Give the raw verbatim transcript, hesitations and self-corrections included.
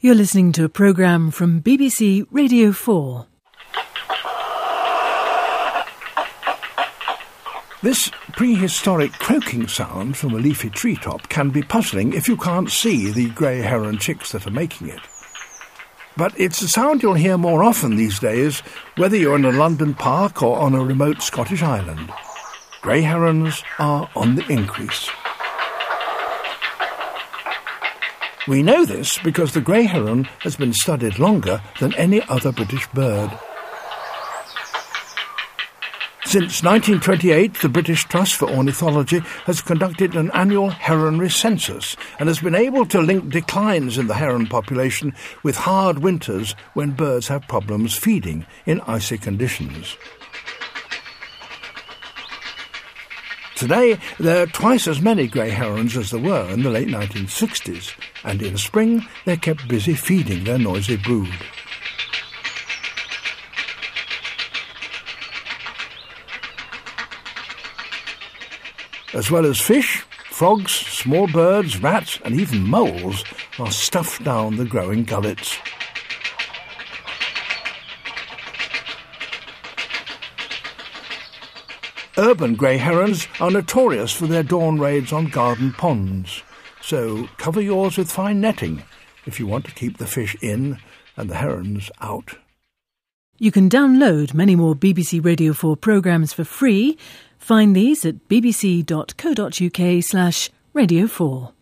You're listening to a programme from B B C Radio four. This prehistoric croaking sound from a leafy treetop can be puzzling if you can't see the grey heron chicks that are making it. But it's a sound you'll hear more often these days, whether you're in a London park or on a remote Scottish island. Grey herons are on the increase. We know this because the grey heron has been studied longer than any other British bird. Since nineteen twenty-eight, the British Trust for Ornithology has conducted an annual heronry census and has been able to link declines in the heron population with hard winters when birds have problems feeding in icy conditions. Today, there are twice as many grey herons as there were in the late nineteen sixties, and in spring they're kept busy feeding their noisy brood. As well as fish, frogs, small birds, rats and even moles are stuffed down the growing gullets. Urban grey herons are notorious for their dawn raids on garden ponds, so cover yours with fine netting if you want to keep the fish in and the herons out. You can download many more B B C Radio four programmes for free. Find these at bbc.co.uk slash radio 4.